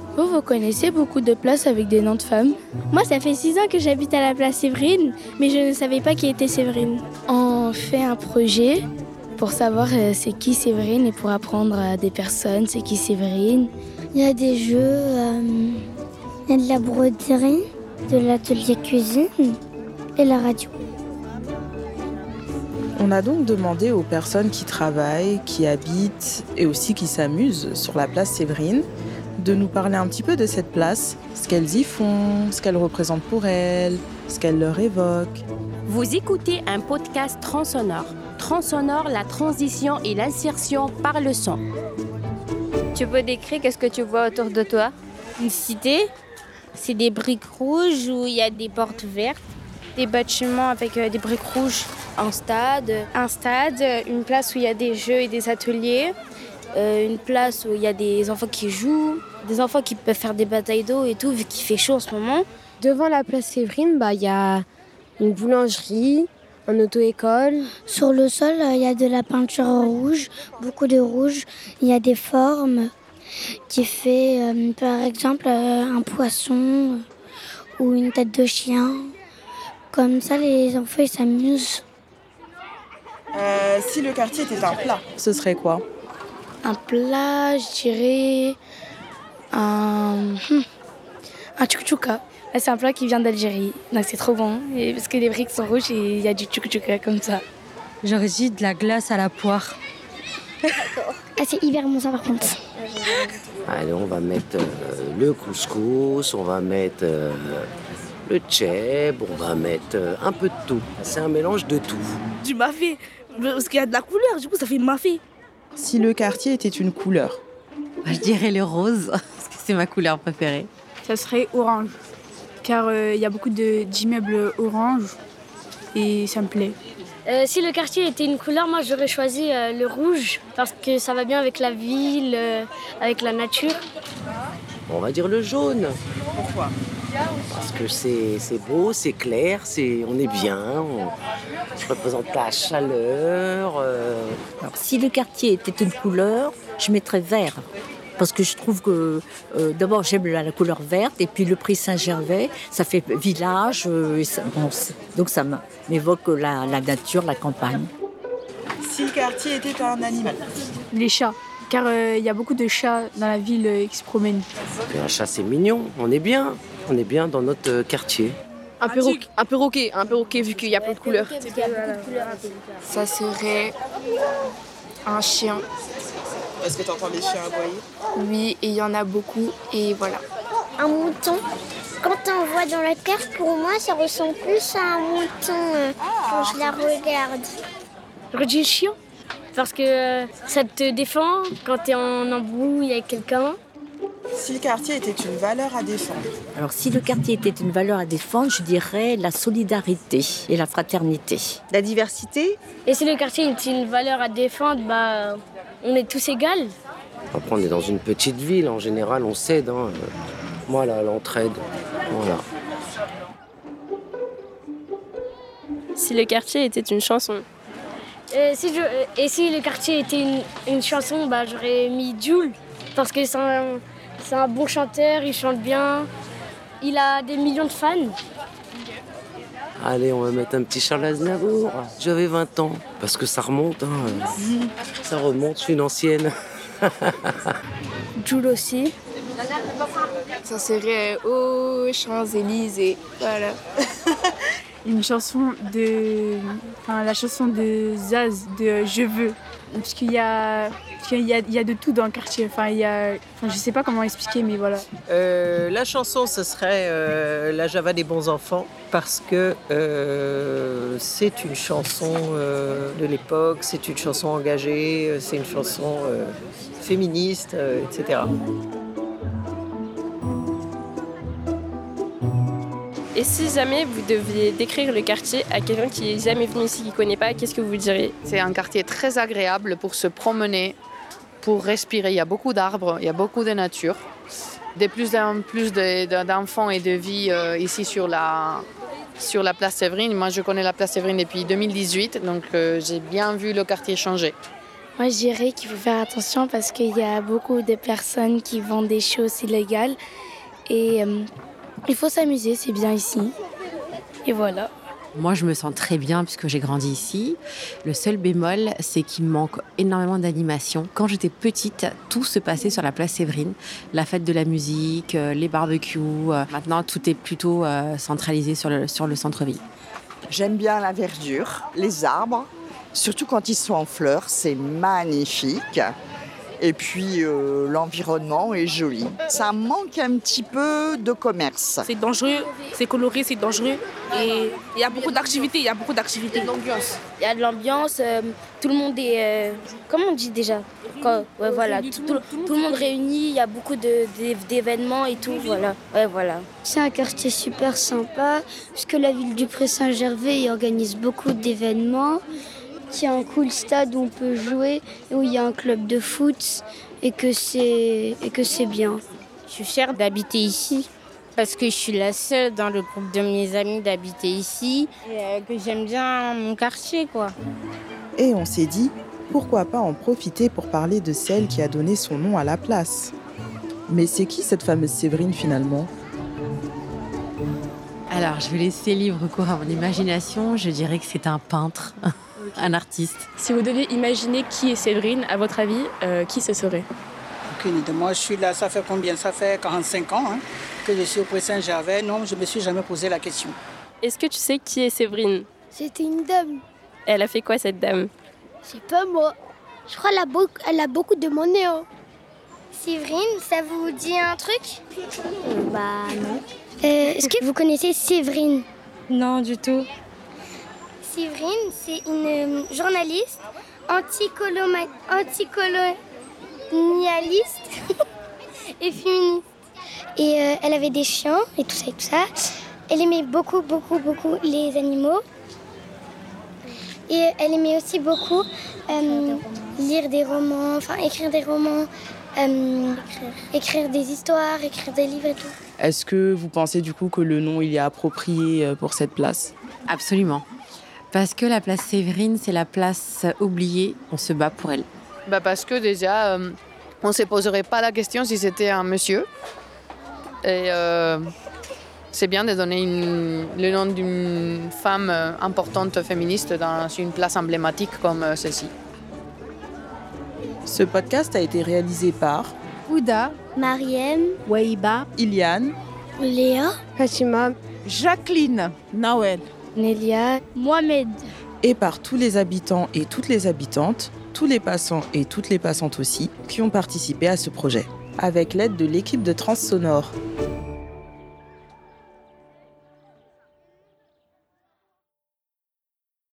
Vous connaissez beaucoup de places avec des noms de femmes? Moi, ça fait 6 ans que j'habite à la place Séverine, mais je ne savais pas qui était Séverine. On fait un projet pour savoir c'est qui Séverine et pour apprendre à des personnes c'est qui Séverine. Il y a des jeux, il y a de la broderie, de l'atelier cuisine et la radio. On a donc demandé aux personnes qui travaillent, qui habitent et aussi qui s'amusent sur la place Séverine de nous parler un petit peu de cette place, ce qu'elles y font, ce qu'elle représente pour elles, ce qu'elle leur évoque. Vous écoutez un podcast Transonore. Transonore, la transition et l'insertion par le son. Tu peux décrire qu'est-ce que tu vois autour de toi? Une cité, c'est des briques rouges où il y a des portes vertes, des bâtiments avec des briques rouges. Un stade, une place où il y a des jeux et des ateliers, une place où il y a des enfants qui jouent, des enfants qui peuvent faire des batailles d'eau et tout, vu qu'il fait chaud en ce moment. Devant la place Séverine, il y a une boulangerie, une auto-école. Sur le sol, il y a de la peinture rouge, beaucoup de rouge. Il y a des formes qui fait, par exemple, un poisson ou une tête de chien. Comme ça, les enfants ils s'amusent. Si le quartier était un plat, ce serait quoi? Un plat, je dirais un tchouk-tchouka. C'est un plat qui vient d'Algérie, donc c'est trop bon. Et parce que les briques sont rouges et il y a du tchouk-tchouka comme ça. J'aurais dit de la glace à la poire. Ah, c'est hyper bon ça par contre. Allez, on va mettre le couscous, on va mettre le tchèb, on va mettre un peu de tout. C'est un mélange de tout. Du mafé, parce qu'il y a de la couleur, du coup ça fait mafé. Si le quartier était une couleur? Je dirais le rose, parce que c'est ma couleur préférée. Ça serait orange, car il y a beaucoup d'immeubles orange et ça me plaît. Si le quartier était une couleur, moi j'aurais choisi le rouge, parce que ça va bien avec la ville, avec la nature. On va dire le jaune. Pourquoi? Parce que c'est beau, c'est clair, on est bien, ça représente la chaleur. Alors, si le quartier était une couleur, je mettrais vert. Parce que je trouve que, d'abord, j'aime la couleur verte, et puis le prix Saint-Gervais, ça fait village, donc ça m'évoque la nature, la campagne. Si le quartier était un animal? Les chats, car il y a beaucoup de chats dans la ville qui se promènent. Et un chat, c'est mignon, on est bien dans notre quartier. Un perroquet vu qu'il y a plein de couleurs. Ça serait un chien. Est-ce que tu entends les chiens aboyer? Oui, et il y en a beaucoup, et voilà. Un mouton. Quand on voit dans la carte, pour moi, ça ressemble plus à un mouton quand je la regarde. J'aurais dit chien, parce que ça te défend quand tu es en embrouille avec quelqu'un. Si le quartier était une valeur à défendre? Alors, si le quartier était une valeur à défendre, je dirais la solidarité et la fraternité. La diversité? Et si le quartier était une valeur à défendre, on est tous égaux. Après, on est dans une petite ville, en général, on s'aide. Voilà, l'entraide. Voilà. Si le quartier était une chanson? Et si le quartier était une chanson, j'aurais mis Jul, parce que c'est un bon chanteur, il chante bien, il a des millions de fans. Allez, on va mettre un petit Charles Aznavour. J'avais 20 ans, parce que ça remonte. Ça remonte, je suis une ancienne. Jul aussi. Ça serait aux Champs-Élysées, voilà. Une chanson la chanson de Zaz, de Je veux. Parce qu'il y a de tout dans le quartier. Je sais pas comment expliquer, mais voilà. La chanson, ce serait La Java des bons enfants, parce que c'est une chanson de l'époque, c'est une chanson engagée, c'est une chanson féministe, etc. Et si jamais vous deviez décrire le quartier à quelqu'un qui n'est jamais venu ici, qui ne connaît pas, qu'est-ce que vous diriez? C'est un quartier très agréable pour se promener, pour respirer. Il y a beaucoup d'arbres, il y a beaucoup de nature. De plus en plus d'enfants et de vie ici sur la place Séverine. Moi, je connais la place Séverine depuis 2018, donc j'ai bien vu le quartier changer. Moi, je dirais qu'il faut faire attention parce qu'il y a beaucoup de personnes qui vendent des choses illégales. Et il faut s'amuser, c'est bien ici. Et voilà. Moi, je me sens très bien puisque j'ai grandi ici. Le seul bémol, c'est qu'il me manque énormément d'animation. Quand j'étais petite, tout se passait sur la place Séverine. La fête de la musique, les barbecues. Maintenant, tout est plutôt centralisé sur le centre-ville. J'aime bien la verdure, les arbres, surtout quand ils sont en fleurs, c'est magnifique. Et puis l'environnement est joli. Ça manque un petit peu de commerce. C'est dangereux, c'est coloré, c'est dangereux. Et il y a beaucoup d'activités, Il y a de l'ambiance. Il y a de l'ambiance, tout le monde est... comment on dit déjà voilà, tout le monde réuni, il y a beaucoup d'événements et tout, voilà. Ouais, voilà. C'est un quartier super sympa, puisque la ville du Pré-Saint-Gervais organise beaucoup d'événements. Il y a un cool stade où on peut jouer, où il y a un club de foot et que c'est bien. Je suis fière d'habiter ici parce que je suis la seule dans le groupe de mes amis d'habiter ici et que j'aime bien mon quartier, quoi. Et on s'est dit, pourquoi pas en profiter pour parler de celle qui a donné son nom à la place. Mais c'est qui cette fameuse Séverine finalement ? Alors, je vais laisser libre cours à mon imagination. Je dirais que c'est un peintre. Un artiste. Si vous deviez imaginer qui est Séverine, à votre avis, qui ce serait ? Aucune idée. Moi, je suis là, ça fait combien ? Ça fait 45 ans que je suis au Pré-Saint-Gervais. Non, je ne me suis jamais posé la question. Est-ce que tu sais qui est Séverine ? C'était une dame. Elle a fait quoi, cette dame ? C'est pas moi. Je crois qu'elle a beaucoup de monnaie. Séverine, ça vous dit un truc ? Bah non. Est-ce que vous connaissez Séverine ? Non, du tout. Séverine, c'est une journaliste anticolonialiste et féministe. Et elle avait des chiens et tout ça. Elle aimait beaucoup les animaux. Et elle aimait aussi beaucoup lire des romans, écrire des romans, écrire des histoires, écrire des livres et tout. Est-ce que vous pensez du coup que le nom il est approprié pour cette place ? Absolument. Parce que la place Séverine, c'est la place oubliée. On se bat pour elle. Parce que déjà, on ne se poserait pas la question si c'était un monsieur. Et c'est bien de donner le nom d'une femme importante féministe dans une place emblématique comme celle-ci. Ce podcast a été réalisé par Ouda, Mariem, Waïba, Iliane, Léa, Fatima, Jacqueline, Nawel, Nélia, Mohamed. Et par tous les habitants et toutes les habitantes, tous les passants et toutes les passantes aussi, qui ont participé à ce projet, avec l'aide de l'équipe de Transsonore.